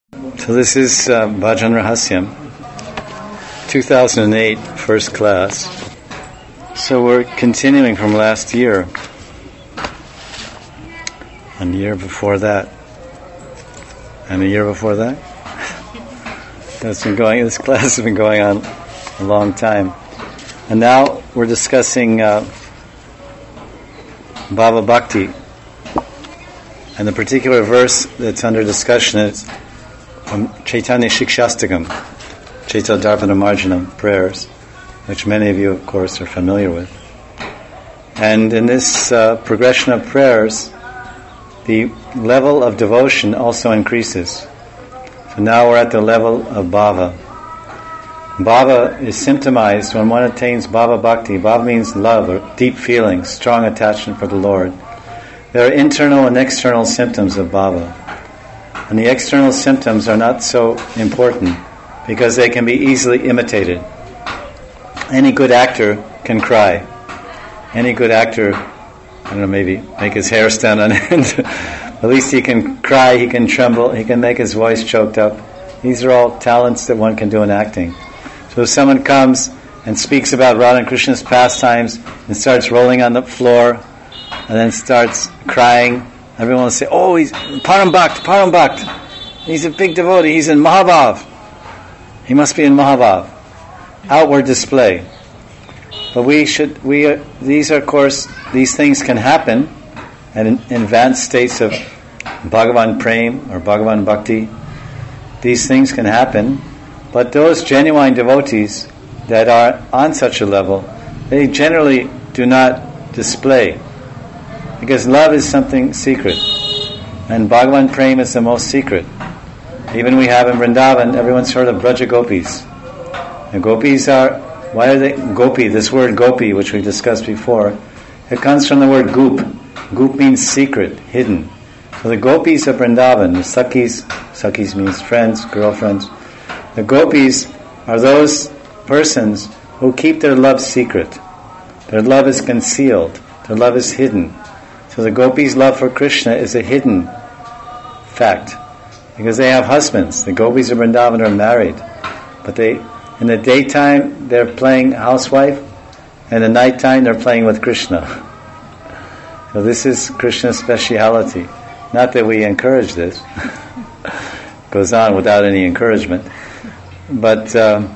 So this is Bhajan Rahasyam, 2008, first class. So we're continuing from last year, and the year before that, and the year before that. This class has been going on a long time. And now we're discussing Bhava Bhakti. And the particular verse that's under discussion is from Chaitanya Shikshastakam, Chaitanya Dharpana Marjanam prayers, which many of you, of course, are familiar with. And in this progression of prayers, the level of devotion also increases. So now we're at the level of Bhava. Bhava is symptomized when one attains Bhava Bhakti. Bhava means love or deep feeling, strong attachment for the Lord. There are internal and external symptoms of Bhava. And the external symptoms are not so important because they can be easily imitated. Any good actor can cry. Any good actor, maybe make his hair stand on end. At least he can cry, he can tremble, he can make his voice choked up. These are all talents that one can do in acting. So if someone comes and speaks about Radha and Krishna's pastimes and starts rolling on the floor and then starts crying, everyone will say, oh, he's Param Bhakt. He's a big devotee, he's in Mahabhav. He must be in Mahabhav. Outward display. But these things can happen at advanced states of Bhagavan Prem or Bhagavan Bhakti. These things can happen, but those genuine devotees that are on such a level, they generally do not display, because love is something secret, and Bhagavan Prem is the most secret. Even we have in Vrindavan, everyone's heard of Braja Gopis. The Gopis why are they Gopi? This word Gopi, which we discussed before, it comes from the word Goop. Goop means secret, hidden. So the Gopis of Vrindavan, the Sakhis means friends, girlfriends. The Gopis are those persons who keep their love secret. Their love is concealed. Their love is hidden. So the Gopis' love for Krishna is a hidden fact, because they have husbands. The Gopis of Vrindavan are married, but in the daytime they're playing housewife, and at nighttime they're playing with Krishna. So this is Krishna's speciality. Not that we encourage this. It goes on without any encouragement. But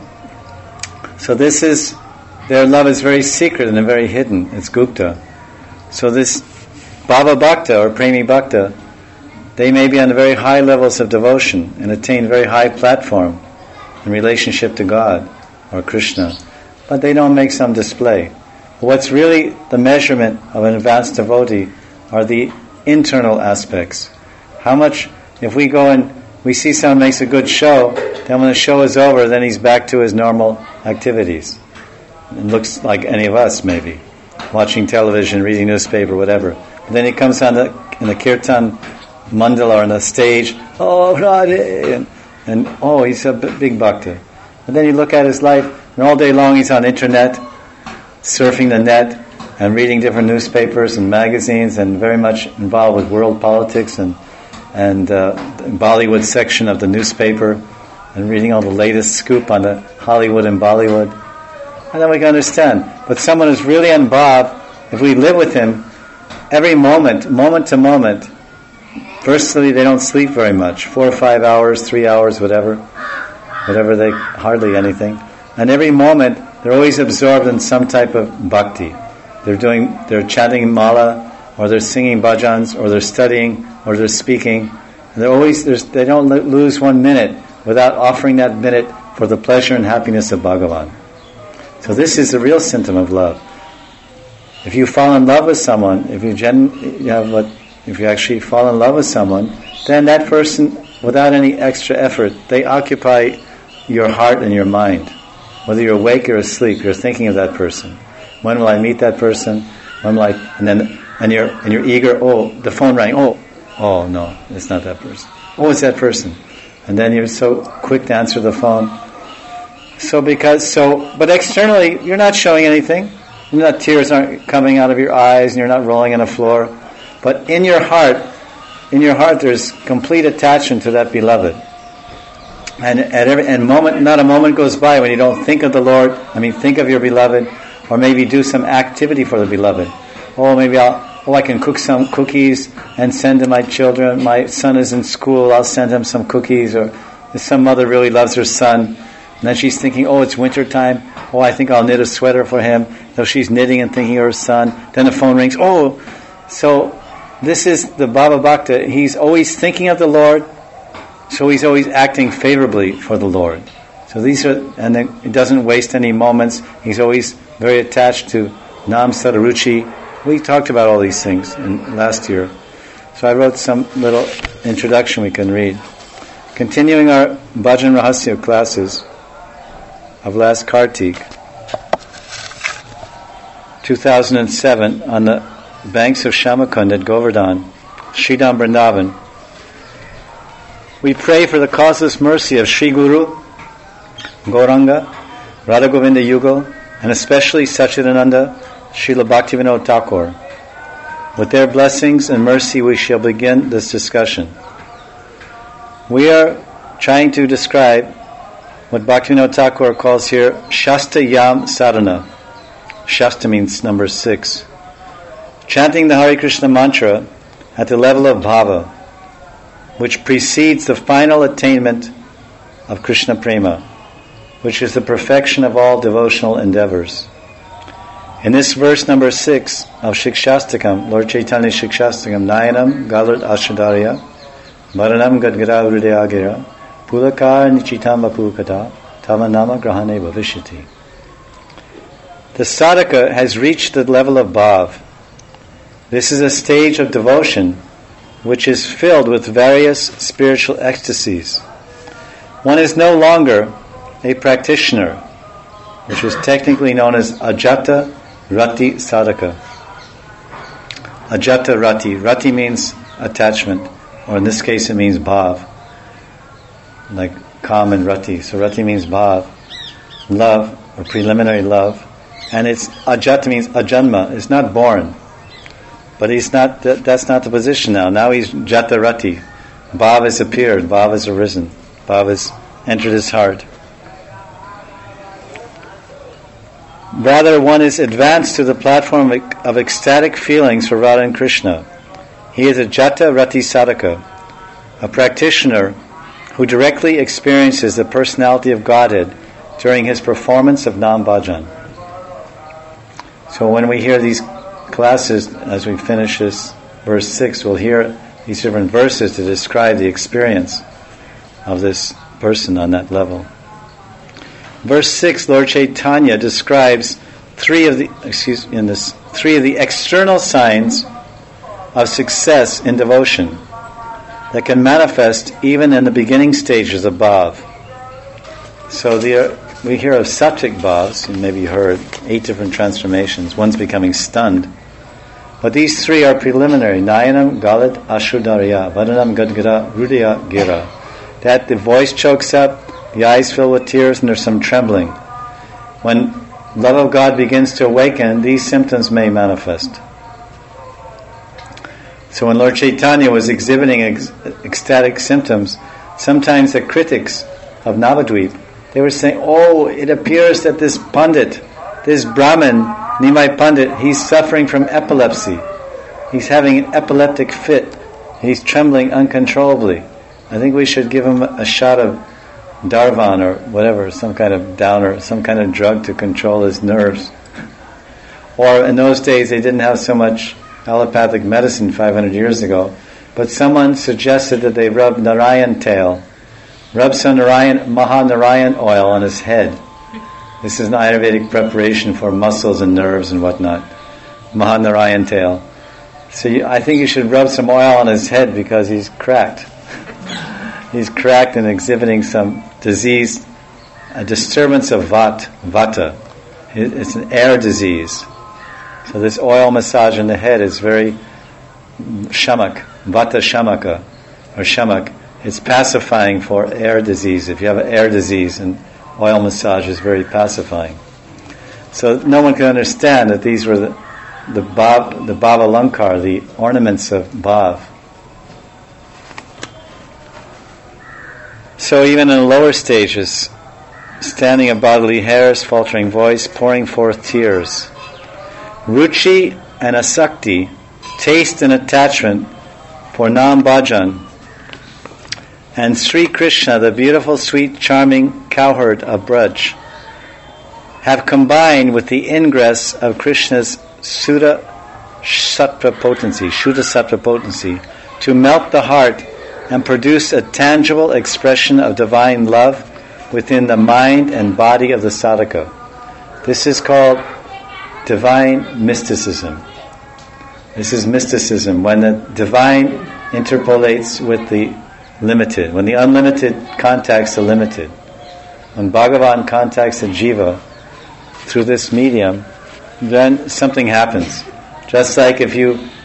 so their love is very secret and very hidden. It's Gupta. So this Bhava Bhakta or Premi Bhakta, they may be on very high levels of devotion and attain very high platform in relationship to God or Krishna, but they don't make some display. What's really the measurement of an advanced devotee are the internal aspects. How much, if we go and we see someone makes a good show, then when the show is over, then he's back to his normal activities. It looks like any of us, maybe, watching television, reading newspaper, whatever. But then he comes in the kirtan mandala or on the stage, oh, Radhe, and he's a big bhakta. And then you look at his life, and all day long he's on internet, surfing the net, and reading different newspapers and magazines, and very much involved with world politics and Bollywood section of the newspaper, and reading all the latest scoop on the Hollywood and Bollywood. And then we can understand. But someone who's really on Bhav, if we live with him, every moment to moment, firstly they don't sleep very much, 4 or 5 hours, 3 hours, whatever they, hardly anything. And every moment, they're always absorbed in some type of bhakti. They're chanting mala, or they're singing bhajans, or they're studying, or they're speaking. And they don't lose 1 minute without offering that minute for the pleasure and happiness of Bhagavan. So this is the real symptom of love. If you fall in love with someone, if you actually fall in love with someone, then that person, without any extra effort, they occupy your heart and your mind. Whether you're awake or asleep, you're thinking of that person. When will I meet that person? When will I? And you're eager. Oh, the phone rang. Oh no, it's not that person. Oh, it's that person. And then you're so quick to answer the phone. But externally, you're not showing anything. Tears aren't coming out of your eyes, and you're not rolling on the floor. But in your heart, there's complete attachment to that beloved. And at every moment, not a moment goes by when you don't think of the Lord. Think of your beloved, or maybe do some activity for the beloved. I can cook some cookies and send to my children. My son is in school, I'll send him some cookies. Or if some mother really loves her son, and then she's thinking, it's winter time. I think I'll knit a sweater for him. So she's knitting and thinking of her son. Then the phone rings. So this is the Bhava Bhakta. He's always thinking of the Lord, so he's always acting favorably for the Lord. So and then it doesn't waste any moments. He's always very attached to Nam Sadaruchi. We talked about all these things last year. So I wrote some little introduction we can read. Continuing our Bhajan Rahasya classes of last Kartik, 2007, on the banks of Shamakund at Govardhan, Sridham Vrindavan. We pray for the causeless mercy of Sri Guru, Gauranga, Radha Govinda Yugal, and especially Sachidananda, Srila Bhaktivinoda Thakur. With their blessings and mercy we shall begin this discussion. We are trying to describe what Bhaktivinoda Thakur calls here Shasta Yam Sadhana. Shasta means number 6. Chanting the Hare Krishna mantra at the level of bhava, which precedes the final attainment of Krishna Prema, which is the perfection of all devotional endeavors. In this verse number 6 of Shikshastakam, Lord Chaitanya's Shikshastakam, Nayanam Galat Ashadarya, Maranam Gadgara Hridayagira, Pulakar Nichitam Vapukata, Tavanama Grahane Bhavishyati. The sadhaka has reached the level of bhav. This is a stage of devotion which is filled with various spiritual ecstasies. One is no longer a practitioner, which is technically known as Ajata Rati Sadhaka. Ajata Rati. Rati means attachment, or in this case it means bhav, like Kam and Rati. So Rati means bhav, love, or preliminary love. And it's Ajata means ajanma. It's not born. But he's not. That's not the position now. Now he's Jata Rati. Bhav has appeared. Bhav has arisen. Bhav has entered his heart. Rather, one is advanced to the platform of ecstatic feelings for Radha and Krishna. He is a Jata Rati Sadhaka, a practitioner who directly experiences the personality of Godhead during his performance of Nam Bhajan. So when we hear these classes, as we finish this verse 6, we'll hear these different verses to describe the experience of this person on that level. Verse 6, Lord Chaitanya describes three of the external signs of success in devotion that can manifest even in the beginning stages of bhav. So we hear of sattvic bhavs, you maybe heard 8 different transformations. One's becoming stunned. But these 3 are preliminary. Nayanam, Galat, Ashudarya, Vadanam, Gadgara, Hridaya, Gira. That the voice chokes up, the eyes fill with tears, and there's some trembling. When love of God begins to awaken, these symptoms may manifest. So when Lord Chaitanya was exhibiting ecstatic symptoms, sometimes the critics of Navadvip, they were saying, it appears that this Pandit, this Brahmin, Nimai Pandit, he's suffering from epilepsy. He's having an epileptic fit. He's trembling uncontrollably. I think we should give him a shot of Darvan or whatever, some kind of downer, some kind of drug to control his nerves. Or in those days they didn't have so much allopathic medicine 500 years ago, but someone suggested that they rub Narayan tail, rub some Mahanarayan oil on his head. This is an Ayurvedic preparation for muscles and nerves and whatnot. Mahanarayan tail. So I think you should rub some oil on his head because he's cracked. He's cracked and exhibiting some disease, a disturbance of vata. It's an air disease. So this oil massage on the head is very shamak, vata shamaka, or shamak. It's pacifying for air disease. If you have an air disease, and oil massage is very pacifying. So no one can understand that these were the bhava alankar, the ornaments of bhav. So even in the lower stages, standing of bodily hairs, faltering voice, pouring forth tears. Ruchi and asakti, taste and attachment for Nam Bhajan. And Sri Krishna, the beautiful, sweet, charming cowherd of Braj, have combined with the ingress of Krishna's Shuddha Sattva potency to melt the heart and produce a tangible expression of divine love within the mind and body of the sadhaka. This is called divine mysticism. This is mysticism, when the divine interpolates with the limited, when the unlimited contacts the limited. When Bhagavan contacts the jiva through this medium, then something happens. Just like if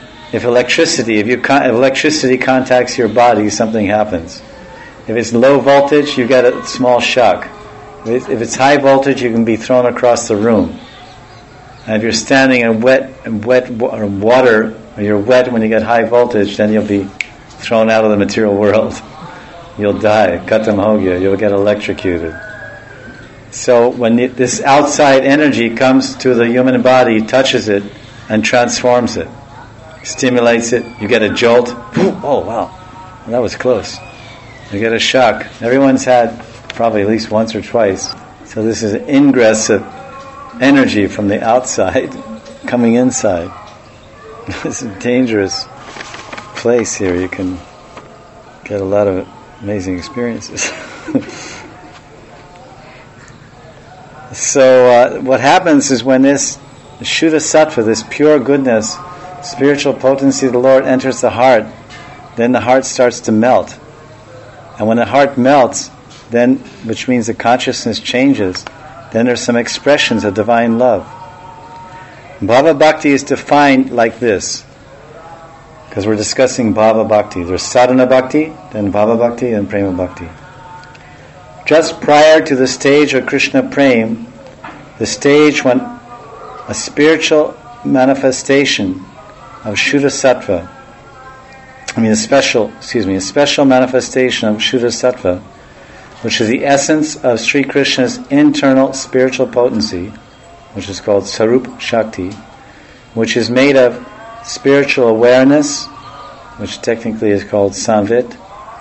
electricity contacts your body, something happens. If it's low voltage, you get a small shock. If it's high voltage, you can be thrown across the room. And if you're standing in wet water, or you're wet when you get high voltage, then you'll be thrown out of the material world. You'll die. Katam hogya. You'll get electrocuted. So when this outside energy comes to the human body, touches it, and transforms it, stimulates it, you get a jolt. Oh, wow. That was close. You get a shock. Everyone's had probably at least once or twice. So this is an ingress of energy from the outside coming inside. It's a dangerous place here. You can get a lot of amazing experiences. So what happens is when this Shuddha Sattva, this pure goodness, spiritual potency of the Lord enters the heart, then the heart starts to melt. And when the heart melts, then, which means the consciousness changes, then there's some expressions of divine love. Bhava Bhakti is defined like this, because we're discussing Bhava Bhakti. There's Sadhana Bhakti, then Bhava Bhakti, and Prema Bhakti. Just prior to the stage of Krishna Prem, the stage when a spiritual manifestation of Shuddha Sattva, a special manifestation of Shuddha Sattva, which is the essence of Sri Krishna's internal spiritual potency, which is called Sarup Shakti, which is made of spiritual awareness, which technically is called Samvit,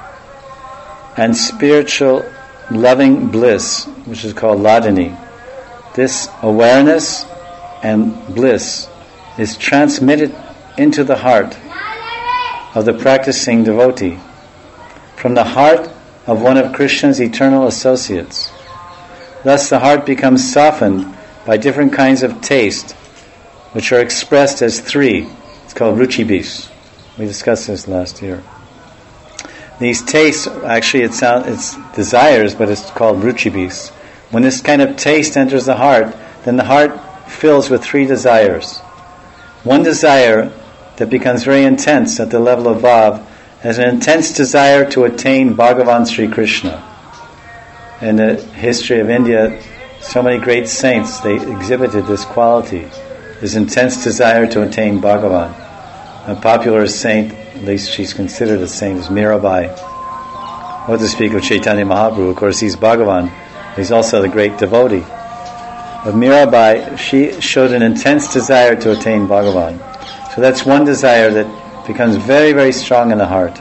and spiritual loving bliss, which is called Ladini. This awareness and bliss is transmitted into the heart of the practicing devotee from the heart of one of Krishna's eternal associates. Thus the heart becomes softened by different kinds of taste, which are expressed as three. It's called ruchibis. We discussed this last year. These tastes, actually it's desires, but it's called ruchibis. When this kind of taste enters the heart, then the heart fills with three desires. One desire that becomes very intense at the level of Bhav is an intense desire to attain Bhagavan Sri Krishna. In the history of India, so many great saints, they exhibited this quality, this intense desire to attain Bhagavan. A popular saint, at least she's considered a saint, is Mirabai. What to speak of Chaitanya Mahaprabhu? Of course, he's Bhagavan. He's also the great devotee. But Mirabai, she showed an intense desire to attain Bhagavan. So that's one desire that becomes very, very strong in the heart.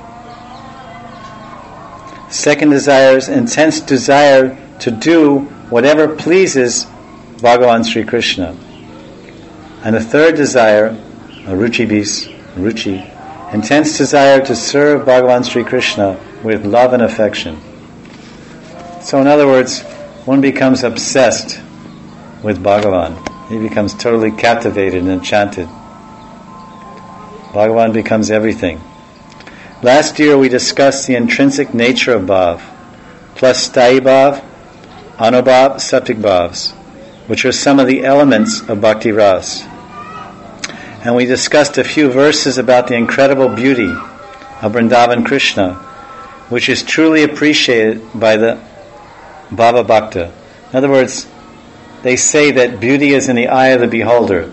Second desire is intense desire to do whatever pleases Bhagavan Sri Krishna. And the third desire, ruchibis, intense desire to serve Bhagavan Sri Krishna with love and affection. So in other words, one becomes obsessed with Bhagavan. He becomes totally captivated and enchanted. Bhagavan becomes everything. Last year we discussed the intrinsic nature of Bhav, plus Sthayi Bhav, Anubhav, Sattvic Bhavs, which are some of the elements of Bhakti Ras. And we discussed a few verses about the incredible beauty of Vrindavan Krishna, which is truly appreciated by the Bhava Bhakta. In other words, they say that beauty is in the eye of the beholder.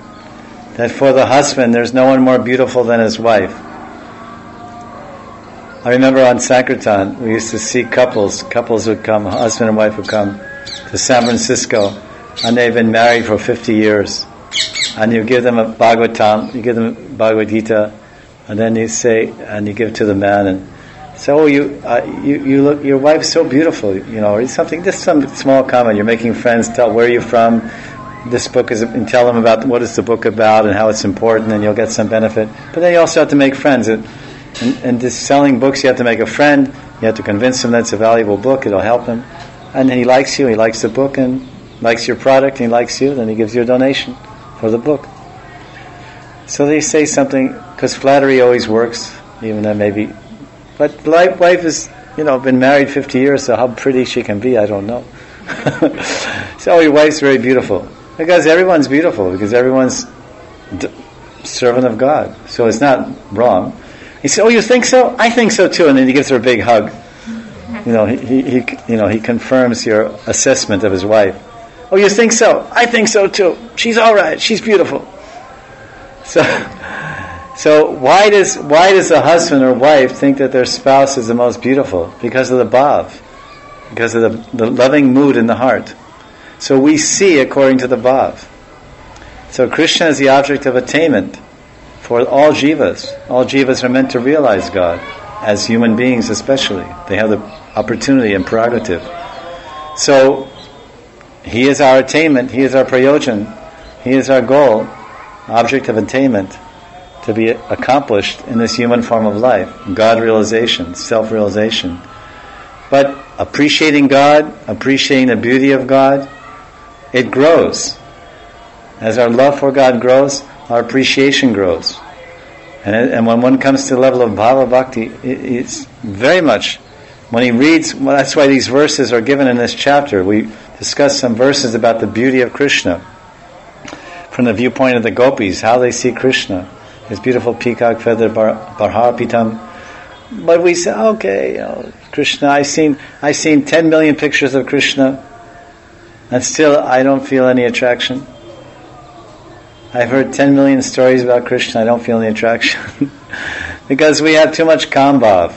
That for the husband, there's no one more beautiful than his wife. I remember on Sankirtan, we used to see couples would come, husband and wife would come to San Francisco, and they've been married for 50 years. And you give them a Bhagavatam, you give them Bhagavad Gita, and then you say, and you give it to the man, and say, oh, you look, your wife's so beautiful, or something, just some small comment. You're making friends, tell where you're from, this book is, and tell them about what is the book about and how it's important, and you'll get some benefit. But then you also have to make friends. And just selling books, you have to make a friend. You have to convince him that it's a valuable book. It'll help him. And then he likes you. He likes the book and likes your product. And he likes you. Then he gives you a donation for the book. So they say something, because flattery always works, even though maybe. But the wife has, been married 50 years, so how pretty she can be, I don't know. So your wife's very beautiful. Because everyone's beautiful, because everyone's servant of God. So it's not wrong. He said, oh, you think so? I think so too. And then he gives her a big hug. He confirms your assessment of his wife. Oh, you think so? I think so too. She's all right. She's beautiful. So why does a husband or wife think that their spouse is the most beautiful? Because of the bhav. Because of the loving mood in the heart. So we see according to the bhav. So Krishna is the object of attainment for all jivas. All jivas are meant to realize God, as human beings especially. They have the opportunity and prerogative. So, He is our attainment, He is our prayojan, He is our goal, object of attainment, to be accomplished in this human form of life. God realization, self-realization. But appreciating God, appreciating the beauty of God, it grows. As our love for God grows, our appreciation grows. And when one comes to the level of bhava bhakti, it's very much, when he reads, well, that's why these verses are given in this chapter. We discussed some verses about the beauty of Krishna from the viewpoint of the gopis, how they see Krishna, his beautiful peacock feather barharapitam. But we say, okay, Krishna, I've seen 10 million pictures of Krishna, and still I don't feel any attraction. I've heard 10 million stories about Krishna, I don't feel any attraction. Because we have too much kam bhav.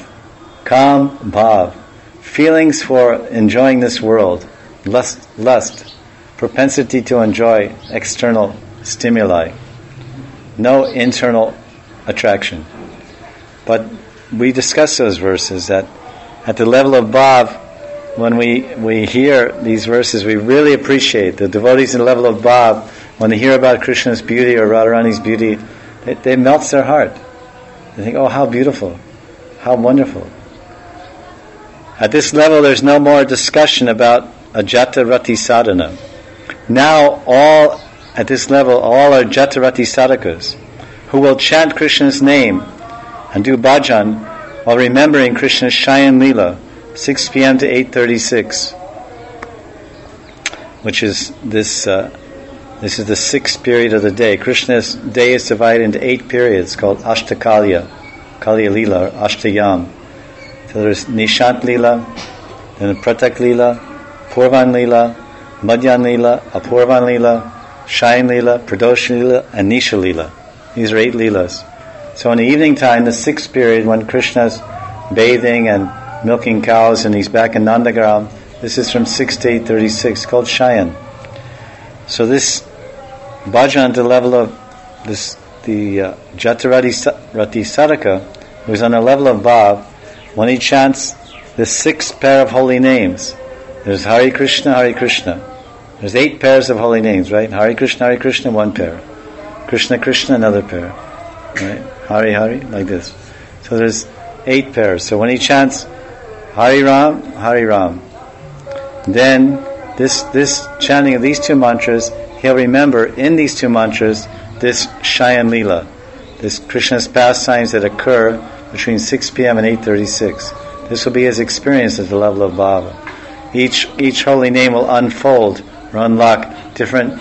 Feelings for enjoying this world. Lust. Propensity to enjoy external stimuli. No internal attraction. But we discuss those verses that at the level of bhav, when we hear these verses, we really appreciate the devotees at the level of bhav. When they hear about Krishna's beauty or Radharani's beauty, it melts their heart. They think, oh, how beautiful, how wonderful. At this level, there's no more discussion about a Jatarati sadhana. Now, at this level, all are Jatarati sadhakas who will chant Krishna's name and do bhajan while remembering Krishna's Shayan Leela, 6 p.m. to 8:36, which is this is the 6th period of the day. Krishna's day is divided into 8 periods called Ashtakalya, Kalya Leela, or Ashtayam. So there's Nishant Leela, then Pratak Leela, Purvan Leela, Madhyan Leela, Apurvan Leela, Shayan Leela, Pradosh Leela, and Nisha Leela. These are 8 Leelas. So in the evening time, the 6th period, when Krishna's bathing and milking cows and he's back in Nandagram, this is from 6 to 8:36, called Shayan. So this bhajan at the level of the Jatarati Sadhaka, who's on the level of bhav, when he chants the 6th pair of holy names, there's Hare Krishna, Hare Krishna. There's 8 pairs of holy names, right? Hare Krishna, 1 pair. Krishna, Krishna, another pair. Right? Hare, Hare, like this. So there's 8 pairs. So when he chants Hare Ram, then this chanting of these 2 mantras, he'll remember in these 2 mantras this Shayan Leela, this Krishna's pastimes that occur between 6 p.m. and 8:36. This will be his experience at the level of bhava. Each holy name will unfold or unlock different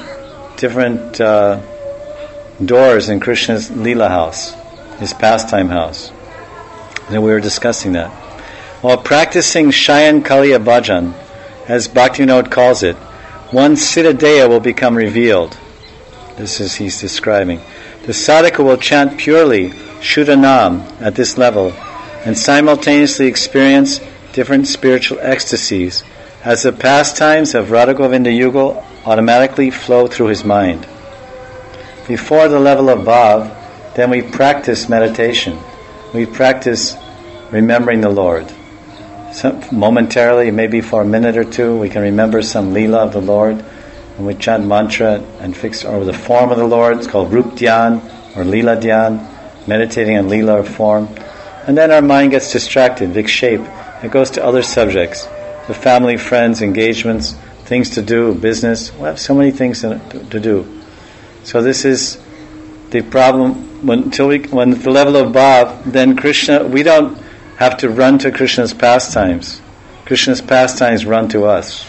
doors in Krishna's Leela house, his pastime house. And we were discussing that. While practicing Shayan Kaliya Bhajan, as Bhaktivinoda calls it, one's Siddhadeha will become revealed. This is he's describing. The sadhaka will chant purely Shuddhanam at this level, and simultaneously experience different spiritual ecstasies as the pastimes of Radha Govinda Yugal automatically flow through his mind. Before the level of Bhav, then we practice meditation. We practice remembering the Lord. Momentarily, maybe for a minute or two, we can remember some Leela of the Lord, and we chant mantra and fix over the form of the Lord. It's called Rup Dhyan or Leela Dhyan, meditating on Leela or form. And then our mind gets distracted, vikshepa. It goes to other subjects, the family, friends, engagements, things to do, business. We have so many things to do. So this is the problem. When at the level of Bhav, then Krishna, we don't have to run to Krishna's pastimes. Krishna's pastimes run to us.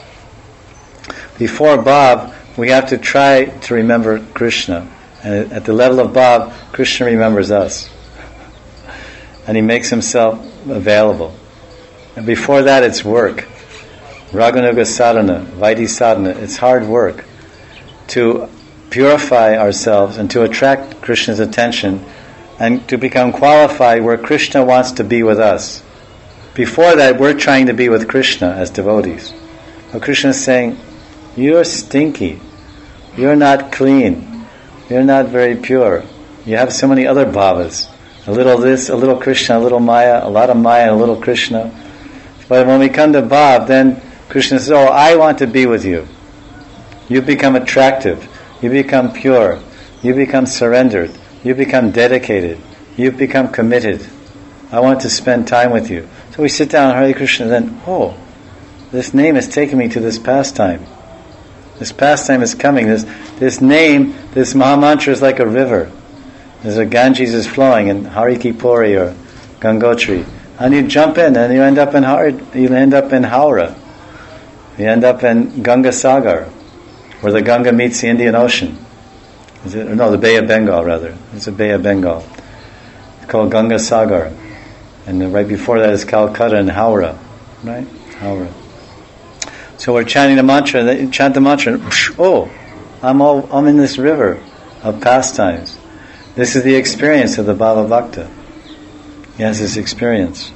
Before Bhav, we have to try to remember Krishna. And at the level of Bhav, Krishna remembers us. And he makes himself available. And before that, it's work. Raganuga sadhana, Vaidhi sadhana, it's hard work to purify ourselves and to attract Krishna's attention and to become qualified where Krishna wants to be with us. Before that, we're trying to be with Krishna as devotees. But Krishna is saying, you're stinky. You're not clean. You're not very pure. You have so many other bhavas. A little this, a little Krishna, a little Maya, a lot of Maya, and a little Krishna. But when we come to Bhav, then Krishna says, oh, I want to be with you. You become attractive. You become pure. You become surrendered. You become dedicated. You become committed. I want to spend time with you. So we sit down, Hare Krishna, then, oh, this name is taking me to this pastime. This pastime is coming. This name, this Mahamantra is like a river. There's a Ganges is flowing in Harikipuri or Gangotri. And you jump in and you end up in Howrah. You end up in Ganga Sagar, where the Ganga meets the Indian Ocean. The Bay of Bengal, rather. It's the Bay of Bengal. It's called Ganga Sagar. And right before that is Calcutta and Howrah. Right? Howrah. So we're chanting the mantra, chant the mantra, and, oh, I'm in this river of pastimes. This is the experience of the Bhava Bhakta. He has this experience.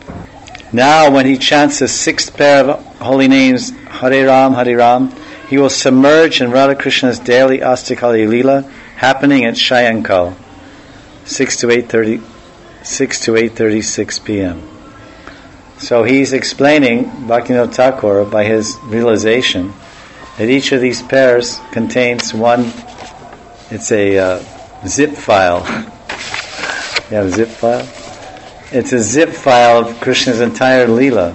Now when he chants the sixth pair of holy names, Hare Ram, he will submerge in Radha Krishna's daily Astakali Leela, happening at Shayankal, 6 to 8:36 p.m. So he's explaining, Bhaktivinoda Thakur, by his realization, that each of these pairs contains one, it's a zip file. You have a zip file? It's a zip file of Krishna's entire Leela.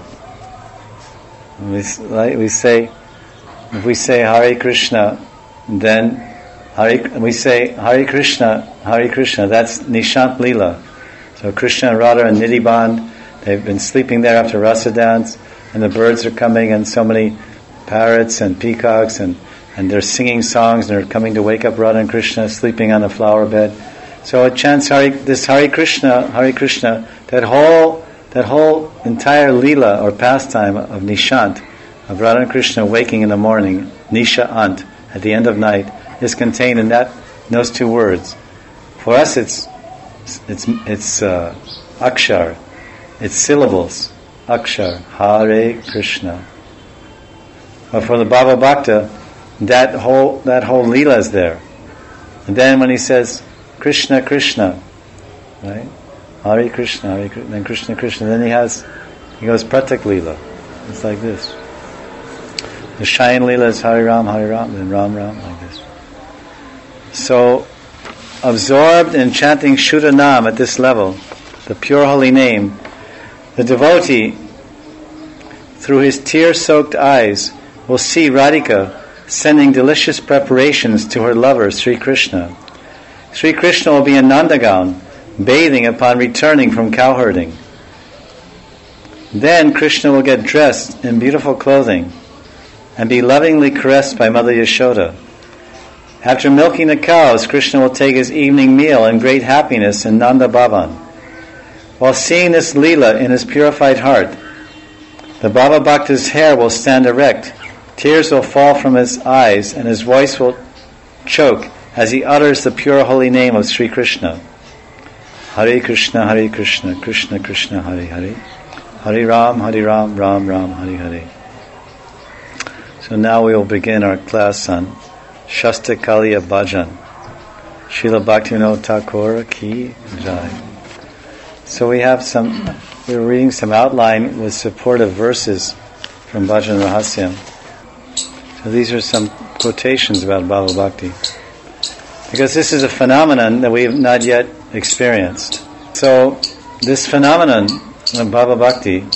If we say Hare Krishna, then we say Hare Krishna, that's Nishant Leela. So Krishna and Radha and Nidhi-band, they've been sleeping there after Rasa dance, and the birds are coming, and so many parrots and peacocks, and they're singing songs, and they're coming to wake up Radha and Krishna sleeping on a flower bed. So it chants this Hare Krishna, that whole entire Leela or pastime of Nishant, of Radha and Krishna waking in the morning, Nisha Ant, at the end of night, is contained in those two words. For us, it's akshar, it's syllables, akshar, Hare Krishna. But for the Bhava Bhakta, that whole Leela is there. And then when he says Krishna, Krishna, right? Hare Krishna, then Krishna, Krishna, then he goes Pratak Leela. It's like this. The Shayan Leela is Hare Ram, then Ram, like this. So, absorbed in chanting Shuddha Nam at this level, the pure holy name, the devotee, through his tear-soaked eyes, will see Radhika sending delicious preparations to her lover, Sri Krishna. Sri Krishna will be in Nandagan, bathing upon returning from cowherding. Then Krishna will get dressed in beautiful clothing and be lovingly caressed by Mother Yashoda. After milking the cows, Krishna will take his evening meal in great happiness in Nanda Bhavan. While seeing this Leela in his purified heart, the Bhava Bhakta's hair will stand erect, tears will fall from his eyes, and his voice will choke as he utters the pure holy name of Sri Krishna. Hare Krishna, Krishna Krishna, Hare Hare, Hare Ram, Ram Ram, Hare Hare. So now we will begin our class on Shastakaliya Bhajan. Srila Bhaktivinoda Thakur ki jai. So we're reading some outline with supportive verses from Bhajan Rahasyam. So these are some quotations about Bhava Bhakti. Because this is a phenomenon that we have not yet experienced. So this phenomenon of Bhava Bhakti,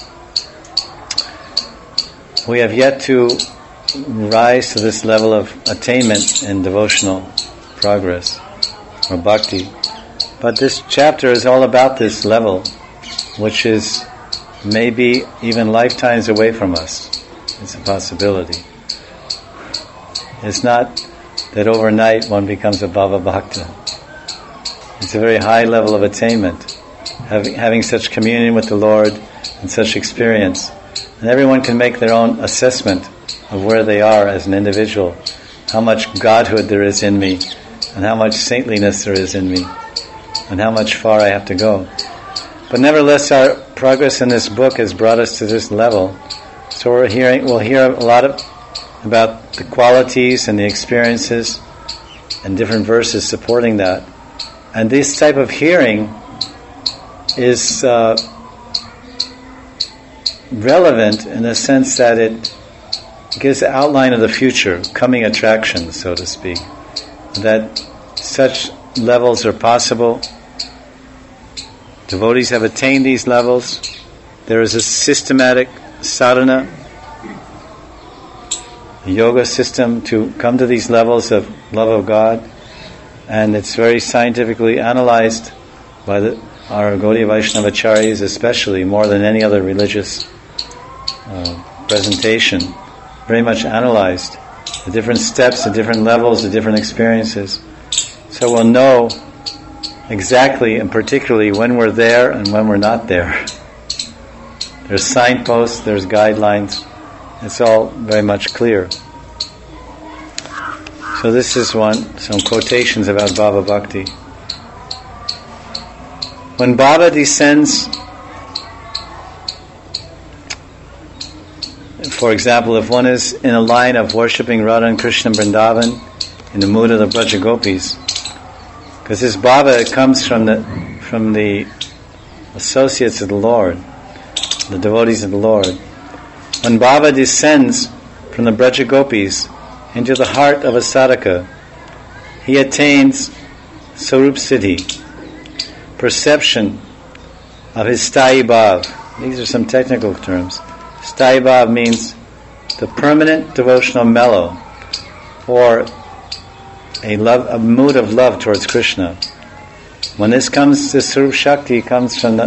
we have yet to rise to this level of attainment in devotional progress or bhakti. But this chapter is all about this level, which is maybe even lifetimes away from us. It's a possibility. It's not that overnight one becomes a Bhava Bhakta. It's a very high level of attainment, having such communion with the Lord and such experience. And everyone can make their own assessment of where they are as an individual, how much godhood there is in me, and how much saintliness there is in me, and how much far I have to go. But nevertheless, our progress in this book has brought us to this level. So we'll hear a lot about the qualities and the experiences and different verses supporting that. And this type of hearing is relevant in the sense that it gives the outline of the future, coming attractions, so to speak. That such levels are possible. Devotees have attained these levels. There is a systematic sadhana, a yoga system to come to these levels of love of God, and it's very scientifically analyzed by our Gaudiya Vaishnava Acharyas, especially more than any other religious presentation. Very much analyzed the different steps, the different levels, the different experiences. So we'll know exactly and particularly when we're there and when we're not there. There's signposts, there's guidelines. It's all very much clear. So this is some quotations about Bhava Bhakti. When Bhava descends, for example, if one is in a line of worshipping Radha and Krishna Vrindavan in the mood of the Braja Gopis, because this Bhava comes from the associates of the Lord, the devotees of the Lord. When Bhava descends from the Braja Gopis into the heart of a sadhaka, he attains Sarup Siddhi, perception of his Sthayi Bhav. These are some technical terms. Sthayi Bhav means the permanent devotional mellow, or a mood of love towards Krishna. When this Sarup Shakti comes from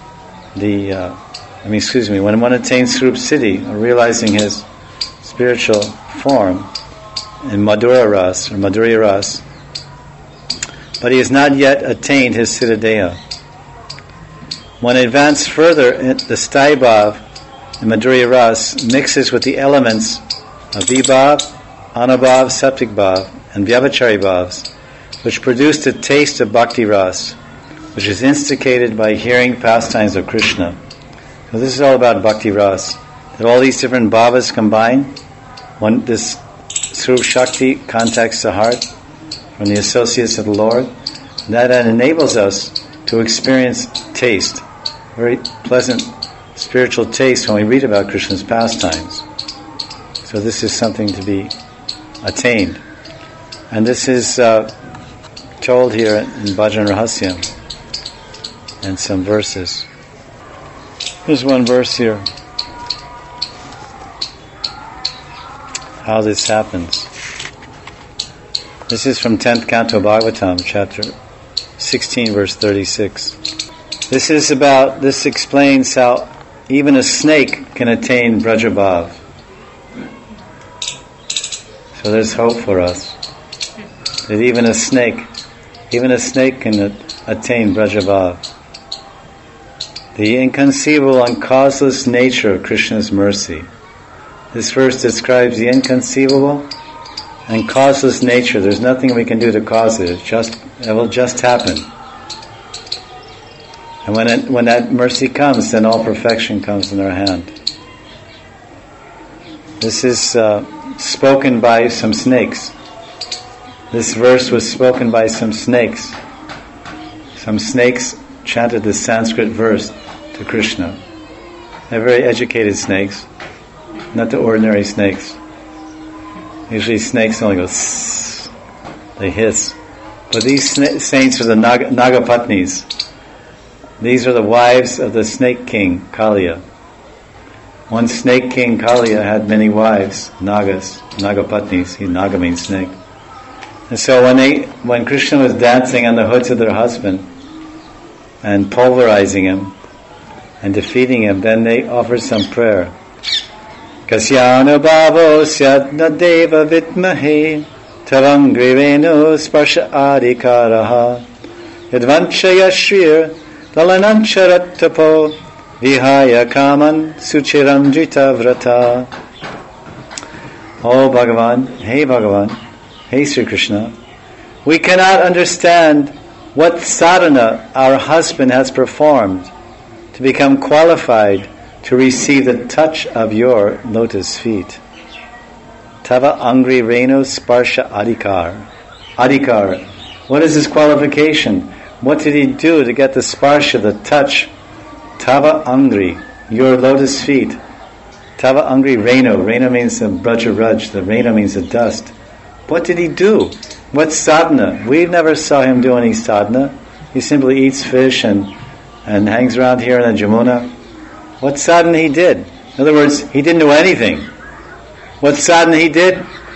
when one attains Sarup Siddhi, or realizing his spiritual form in Madhura Ras or Madhurya Ras, but he has not yet attained his Siddhadeha. When advanced further, the Sthayi Bhav in Madhurya Ras mixes with the elements of Vibhav, Anubhav, Saptik Bhav, and Vyabhachari Bhavs, which produce the taste of Bhakti Ras, which is instigated by hearing pastimes of Krishna. So this is all about Bhakti Ras, that all these different bhavas combine when this Sarup Shakti contacts the heart from the associates of the Lord. And that enables us to experience taste, very pleasant spiritual taste when we read about Krishna's pastimes. So this is something to be attained. And this is told here in Bhajan Rahasyam and some verses. Here's one verse here. How this happens. This is from 10th Canto Bhagavatam, chapter 16, verse 36. This explains how even a snake can attain Brajabhav. So there's hope for us. That even a snake can attain Brajabhav. The inconceivable and causeless nature of Krishna's mercy. This verse describes the inconceivable and causeless nature. There's nothing we can do to cause it. It will just happen. And when that mercy comes, then all perfection comes in our hand. This is spoken by some snakes. This verse was spoken by some snakes. Some snakes chanted this Sanskrit verse to Krishna. They're very educated snakes, not the ordinary snakes. Usually snakes only go sss, they hiss. But these saints are the Nagapatnis. These are the wives of the snake king, Kaliya. One snake king, Kaliya, had many wives, Nagas, Nagapatnis. Naga means snake. And so when Krishna was dancing on the hoods of their husband and pulverizing him and defeating him, then they offered some prayer. Kasyana bhavo syadna deva vitmahe tavangrireno sparsha adhikaraha yadvanchaya shrir dalanancharattapo vihaya kaman suchiramjita vrata. Oh Bhagavan, hey Sri Krishna, we cannot understand what sadhana our husband has performed to become qualified to receive the touch of your lotus feet. Tava angri reno sparsha adhikar. Adhikar. What is his qualification? What did he do to get the sparsha, the touch? Tava angri, your lotus feet. Tava angri reno. Reno means the braja raj. The reno means the dust. What did he do? What sadhana? We never saw him do any sadhana. He simply eats fish and hangs around here in the Jamuna. What sadhana he did? In other words, he didn't do anything. What sadhana he did?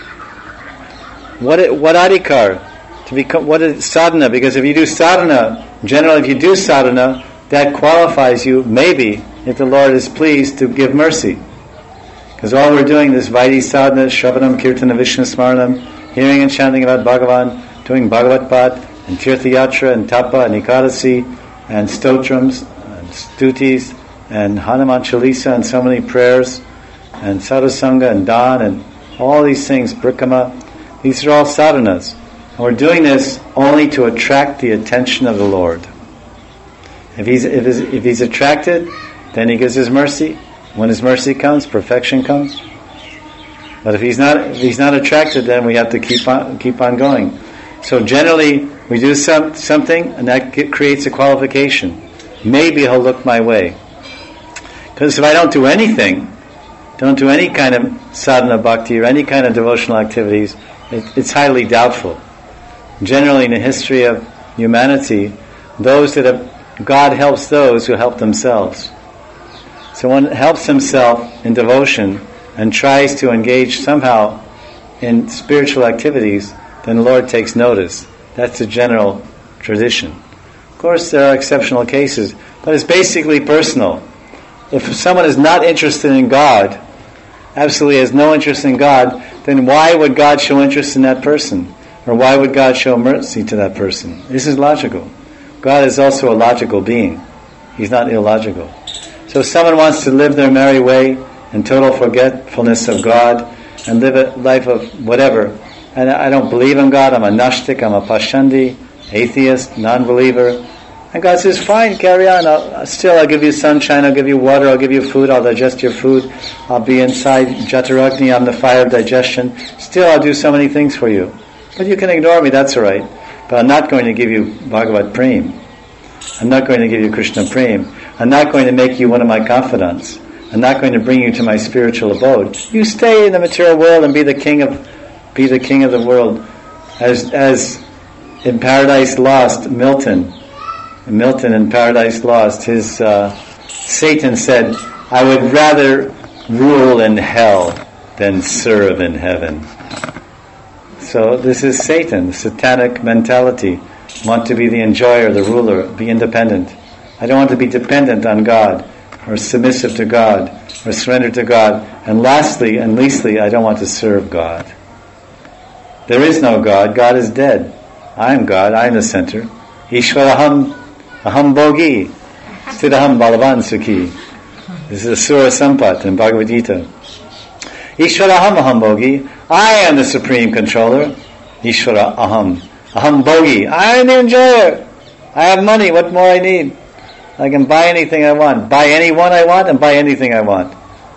What adhikar? To become, what is sadhana? Because if you do sadhana, generally if you do sadhana, that qualifies you, maybe, if the Lord is pleased, to give mercy. Because all we're doing is Vaidhi sadhana, Shravanam, Kirtana, Vishnu Smaranam, hearing and chanting about Bhagavan, doing Bhagavat Pat, and Tirtha Yatra, and Tapa, and Ekadasi, and Stotrams, and Stutis, and Hanuman Chalisa, and so many prayers, and Sadhusanga, and Dan, and all these things, Brikama, these are all sadhanas. And we're doing this only to attract the attention of the Lord. If he's attracted, then he gives his mercy. When his mercy comes, perfection comes. But if he's not attracted, then we have to keep on going. So generally, we do something, and that creates a qualification. Maybe he'll look my way. Because if I don't do anything, don't do any kind of sadhana bhakti or any kind of devotional activities, it's highly doubtful. Generally, in the history of humanity, God helps those who help themselves. So one helps himself in devotion and tries to engage somehow in spiritual activities, then the Lord takes notice. That's the general tradition. Of course, there are exceptional cases, but it's basically personal. If someone is not interested in God, absolutely has no interest in God, then why would God show interest in that person? Or why would God show mercy to that person? This is logical. God is also a logical being. He's not illogical. So if someone wants to live their merry way in total forgetfulness of God and live a life of whatever, and I don't believe in God, I'm a Nashtik, I'm a Pashandi, atheist, non-believer, and God says, fine, carry on. I'll give you sunshine, I'll give you water, I'll give you food, I'll digest your food, I'll be inside Jataragni, I'm the fire of digestion. Still, I'll do so many things for you. But you can ignore me, that's all right. But I'm not going to give you Bhagavat Prem. I'm not going to give you Krishna Prem. I'm not going to make you one of my confidants. I'm not going to bring you to my spiritual abode. You stay in the material world and be the king of the world. As in Paradise Lost, Milton in Paradise Lost, his Satan said, I would rather rule in hell than serve in heaven. So this is Satan, the satanic mentality. Want to be the enjoyer, the ruler, be independent. I don't want to be dependent on God, or submissive to God, or surrendered to God. And lastly, and leastly, I don't want to serve God. There is no God. God is dead. I am God. I am the center. Ishvaraham aham bogi sthiraham balavan sukhi. This is a Sura Sampat in Bhagavad Gita. Ishvaraham aham bogi. I am the supreme controller. Ishvara aham. Aham bogi. I am the enjoyer. I have money. What more I need? I can buy anything I want, buy anyone I want, and buy anything I want.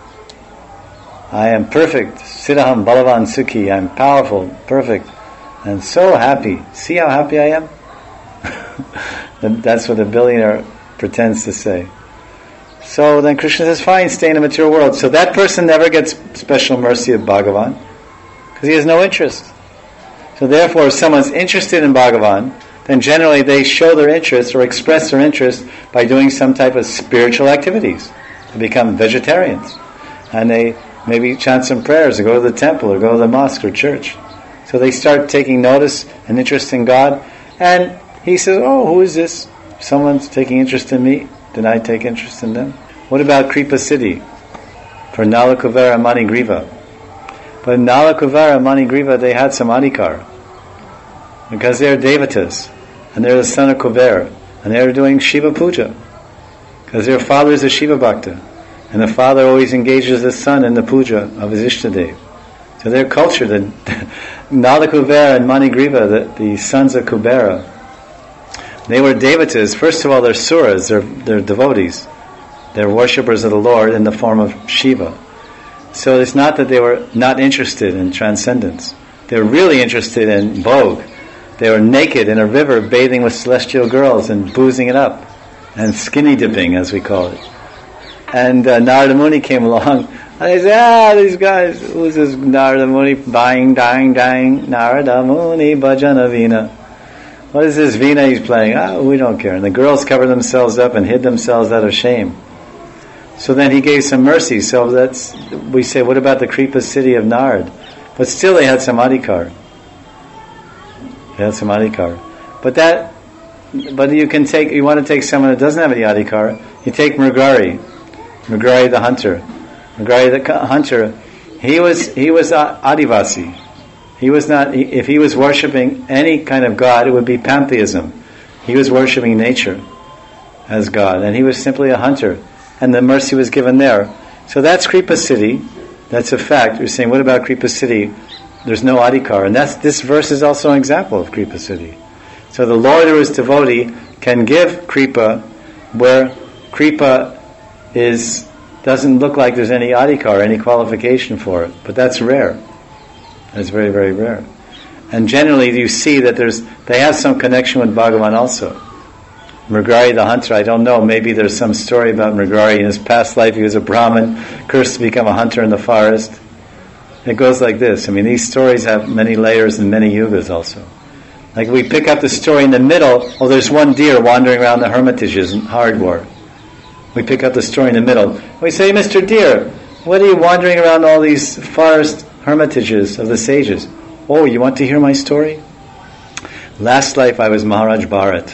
I am perfect. Siddhaham Balavan Sukhi. I'm powerful, perfect, and so happy. See how happy I am? That's what a billionaire pretends to say. So then Krishna says, fine, stay in the material world. So that person never gets special mercy of Bhagavan, because he has no interest. So therefore, if someone's interested in Bhagavan, then generally they show their interest or express their interest by doing some type of spiritual activities. They become vegetarians. And they maybe chant some prayers or go to the temple or go to the mosque or church. So they start taking notice and interest in God. And he says, oh, who is this? Someone's taking interest in me. Then I take interest in them. What about Kripa Siddhi for Nala Kuvera and Manigriva? But in Nala Kuvera and Manigriva, they had some adhikar, because they're devatas, and they're the son of Kuvera, and they're doing Shiva Puja, because their father is a Shiva Bhakta, and the father always engages the son in the puja of his Ishtadev. So their culture, the Nala Kuvera and Manigriva, the sons of Kubera, they were devatas. First of all, they're suras, they're devotees. They're worshippers of the Lord in the form of Shiva. So it's not that they were not interested in transcendence. They were really interested in vogue. They were naked in a river bathing with celestial girls and boozing it up, and skinny dipping, as we call it. And Narada Muni came along, and they said, these guys, who's this Narada Muni? Dying, Narada Muni Bhajana Veena. What is this Veena he's playing? We don't care. And the girls covered themselves up and hid themselves out of shame. So then he gave some mercy. So we say, what about the Kripa Siddhi of Narad? But still they had some adhikar. But you want to take someone that doesn't have any adhikar, you take Mrigari the hunter. Mrigari the hunter, he was Adivasi. He was not, if he was worshipping any kind of god, it would be pantheism. He was worshipping nature as God, and he was simply a hunter, and the mercy was given there. So that's Kripa Siddhi. That's a fact. We're saying, what about Kripa Siddhi? There's no adhikar, and this verse is also an example of Kripa Siddhi. So the Lord who is devotee can give Kripa where Kripa doesn't look like there's any adhikar, any qualification for it, but that's rare. That's very, very rare. And generally you see that they have some connection with Bhagavan also. Mrigari the hunter, I don't know, maybe there's some story about Mrigari. In his past life he was a Brahmin, cursed to become a hunter in the forest. It goes like this. I mean, these stories have many layers and many yugas also. Like we pick up the story in the middle, there's one deer wandering around the hermitages in Hardwar. We pick up the story in the middle. We say, Mr. Deer, what are you wandering around all these forest hermitages of the sages? Oh, you want to hear my story? Last life I was Maharaj Bharat.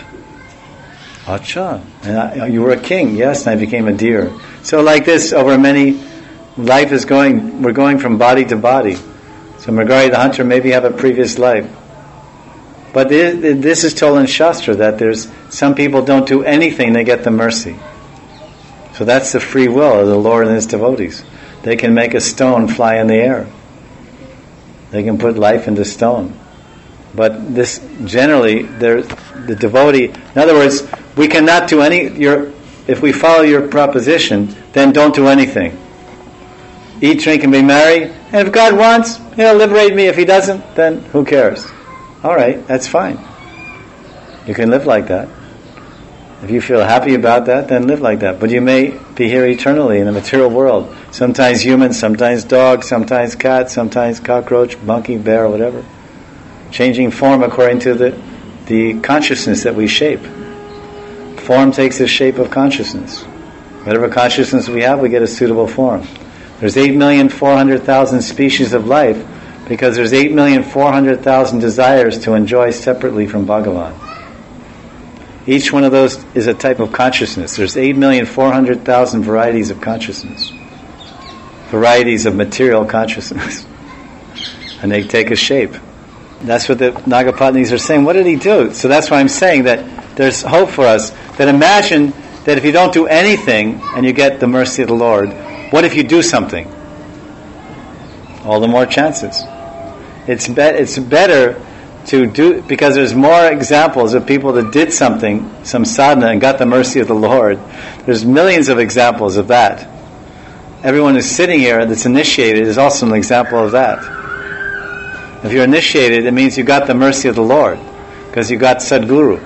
Acha, and you were a king, yes, and I became a deer. So like this, over many, we're going from body to body. So Mrigari the hunter maybe have a previous life. But this is told in Shastra, that there's some people don't do anything, they get the mercy. So that's the free will of the Lord and His devotees. They can make a stone fly in the air. They can put life into stone. But this, generally, the devotee, in other words, we cannot do if we follow your proposition, then don't do anything. Eat, drink, and be merry, and if God wants, He'll liberate me. If He doesn't, then who cares? All right, that's fine. You can live like that. If you feel happy about that, then live like that. But you may be here eternally in the material world. Sometimes human, sometimes dog, sometimes cat, sometimes cockroach, monkey, bear, whatever. Changing form according to the consciousness that we shape. Form takes the shape of consciousness. Whatever consciousness we have, we get a suitable form. There's 8,400,000 species of life because there's 8,400,000 desires to enjoy separately from Bhagavan. Each one of those is a type of consciousness. There's 8,400,000 varieties of consciousness. Varieties of material consciousness. And they take a shape. That's what the Nagapatnis are saying. What did he do? So that's why I'm saying that there's hope for us. That imagine that if you don't do anything and you get the mercy of the Lord, what if you do something? All the more chances. It's better to do, because there's more examples of people that did something, some sadhana, and got the mercy of the Lord. There's millions of examples of that. Everyone who's sitting here that's initiated is also an example of that. If you're initiated, it means you got the mercy of the Lord, because you got Sadguru.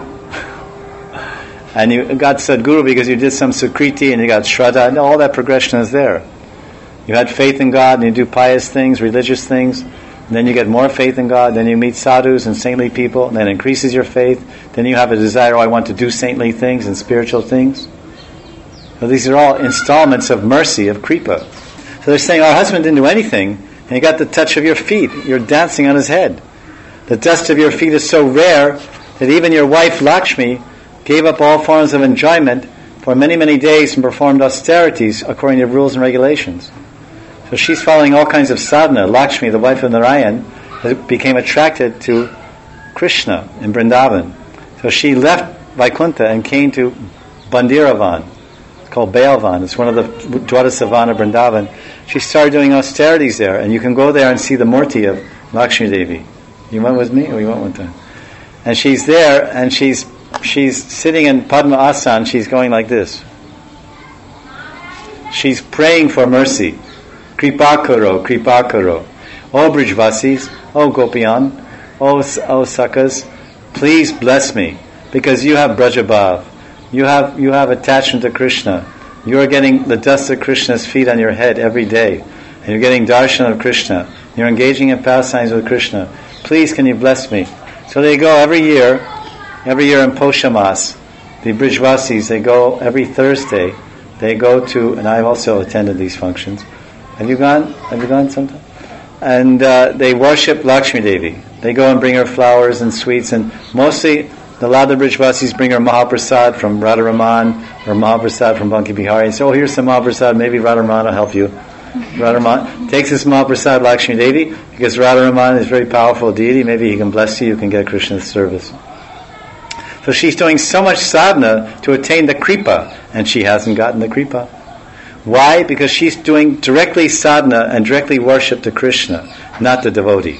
And you got Sadguru because you did some Sukriti and you got Shraddha, and all that progression is there. You had faith in God and you do pious things, religious things, and then you get more faith in God, then you meet sadhus and saintly people, and then it increases your faith. Then you have a desire, I want to do saintly things and spiritual things. So these are all installments of mercy, of kripa. So they're saying, our husband didn't do anything, and he got the touch of your feet. You're dancing on his head. The dust of your feet is so rare that even your wife Lakshmi gave up all forms of enjoyment for many, many days and performed austerities according to rules and regulations. So she's following all kinds of sadhana. Lakshmi, the wife of Narayan, became attracted to Krishna in Vrindavan. So she left Vaikuntha and came to Bandiravan. It's called Bailvan. It's one of the Dwadasavana of Vrindavan. She started doing austerities there, and you can go there and see the Murti of Lakshmi Devi. You went with me, or you went one time? And she's there, and she's sitting in Padma Asana. She's going like this. She's praying for mercy. Kripa karo, kripa karo. O Brijvasis, O Gopiyan, O Sakas, please bless me, because you have Brajabhav. You have attachment to Krishna. You are getting the dust of Krishna's feet on your head every day. And you're getting darshan of Krishna. You're engaging in pastimes with Krishna. Please, can you bless me? So they go every year in Poshamas. The Brijvasis, they go every Thursday. They go to, and I've also attended these functions. Have you gone? Have you gone sometime? And they worship Lakshmi Devi. They go and bring her flowers and sweets, and mostly the Lada Brijvasis bring her Mahaprasad from Radharaman or Mahaprasad from Banki Bihari. And say, oh, here's some Mahaprasad, maybe Radharaman will help you. Radharaman takes this Mahaprasad Lakshmi Devi, because Radharaman is a very powerful deity, maybe he can bless you can get Krishna's service. So she's doing so much sadhana to attain the kripa, and she hasn't gotten the kripa. Why? Because she's doing directly sadhana and directly worship to Krishna, not the devotee.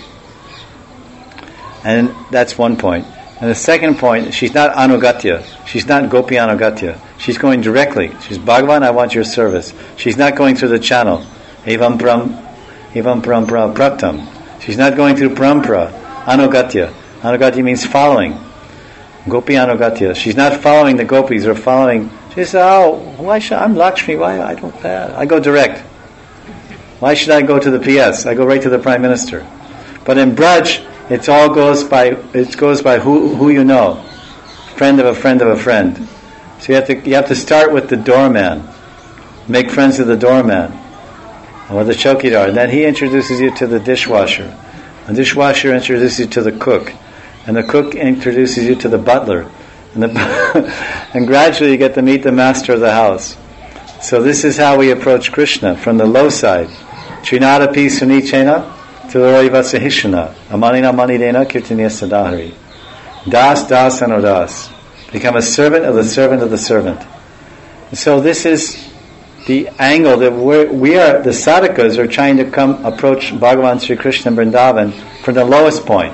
And that's one point. And the second point, she's not anugatya. She's not gopi anugatya. She's going directly. She's Bhagavan, I want your service. She's not going through the channel. Evam parampara pratam. She's not going through parampara. Anugatya. Anugatya means following. Gopi anugatya. She's not following the gopis or following. She says, oh, why should I'm Lakshmi? Why I don't? I go direct. Why should I go to the PS? I go right to the Prime Minister. But in Braj, it goes by who you know, friend of a friend of a friend. So you have to start with the doorman, make friends with the doorman, or the chowkidar. And then he introduces you to the dishwasher. The dishwasher introduces you to the cook, and the cook introduces you to the butler, and gradually you get to meet the master of the house. So this is how we approach Krishna from the low side. Trinada pi sunichena. Tilorivasahishana, Amanina Manidena Kirtaniya Sadahari. Das Anodas. Become a servant of the servant of the servant. So this is the angle that we are, the sadhakas are trying to approach Bhagavan Sri Krishna Vrindavan from the lowest point.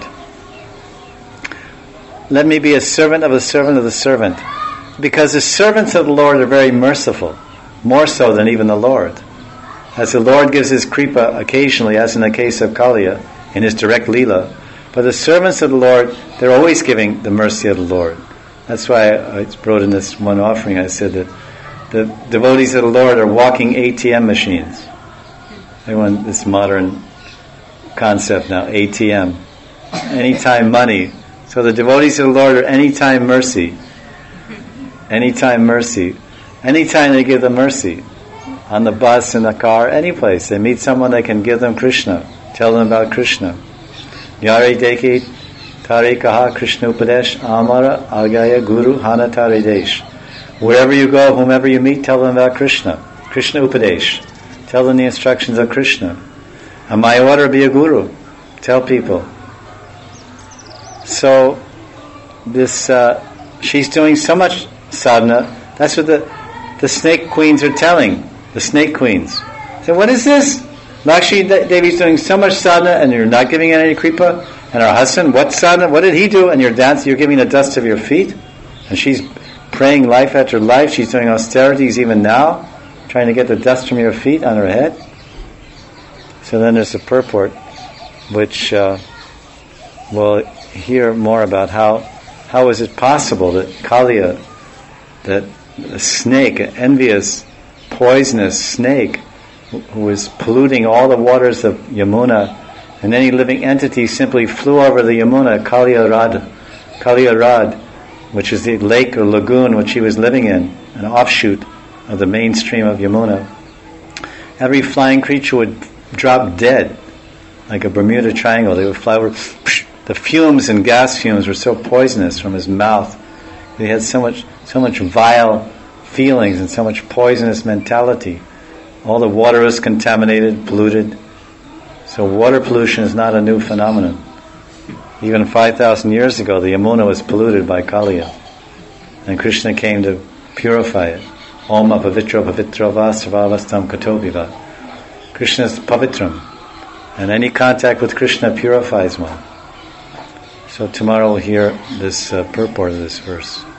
Let me be a servant of the servant of the servant. Because the servants of the Lord are very merciful, more so than even the Lord. As the Lord gives his kripa occasionally, as in the case of Kaliya, in his direct leela. But the servants of the Lord, they're always giving the mercy of the Lord. That's why I wrote in this one offering, I said that the devotees of the Lord are walking ATM machines. Everyone, this modern concept now, ATM. Anytime money. So the devotees of the Lord are anytime mercy. Anytime mercy. Anytime they give the mercy. On the bus, in the car, any place. They meet someone, they can give them Krishna. Tell them about Krishna. Yare deki tare kaha Krishna upadesh amara agaya guru hana tare desh. Wherever you go, whomever you meet, tell them about Krishna. Krishna upadesh. Tell them the instructions of Krishna. And my order, be a guru. Tell people. So, this, she's doing so much sadhana. That's what the snake queens are telling. The snake queens. So what is this? Lakshmi Devi is doing so much sadhana and you're not giving it any kripa? And her husband, what did he do? And you're dancing, you're giving the dust of your feet? And she's praying life after life. She's doing austerities even now, trying to get the dust from your feet on her head. So then there's a purport, which we'll hear more about how is it possible that Kaliya, that a snake, an envious, poisonous snake, who is polluting all the waters of Yamuna, and any living entity simply flew over the Yamuna, Kaliya Rad, which is the lake or lagoon which he was living in, an offshoot of the mainstream of Yamuna. Every flying creature would drop dead, like a Bermuda Triangle. They would fly over. The fumes and gas fumes were so poisonous from his mouth. He had so much vile feelings and so much poisonous mentality. All the water was contaminated, polluted. So water pollution is not a new phenomenon. Even 5,000 years ago, the Yamuna was polluted by Kaliya. And Krishna came to purify it. Om apavitro pavitrova sarvavastam katobiva. Krishna is pavitram. And any contact with Krishna purifies one. So tomorrow we'll hear this purport of this verse.